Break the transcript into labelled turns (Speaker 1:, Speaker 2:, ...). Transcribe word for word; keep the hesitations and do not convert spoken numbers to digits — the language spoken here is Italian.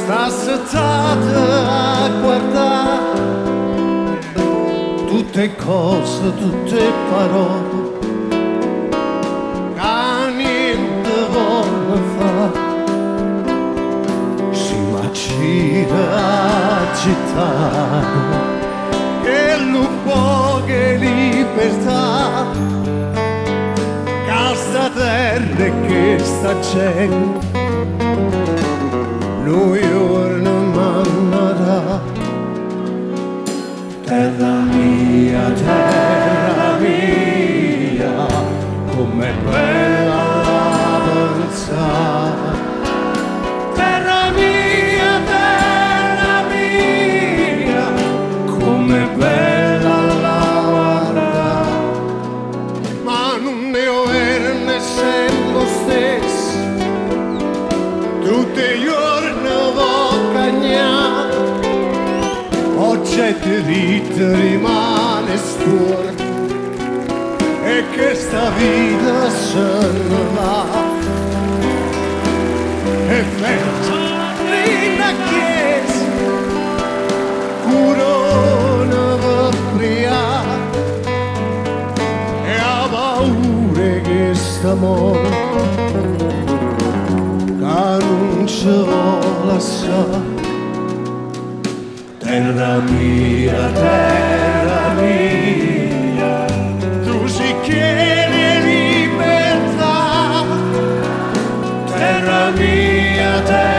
Speaker 1: sta settata a guardare tutte cose, tutte parole che niente vuole fare. Si macina agitare che lo poche libertà, che sta terra e che sta gente noi ora mannerà. Terra mia, terra mia, com'è bella la pensare. Terra mia, terra mia, com'è bella la guardare. Ma non ne ho verne sempre stesso, tutti i giorni ho cagnato. Oggi è diritto rimane storto e che sta vita se ne va. E verso la chiesa corona per priare e ha paura che sta morto che non ci vuole lasciare. Terra mia, terra mia, tu si chiedi libertà. Terra mia, terra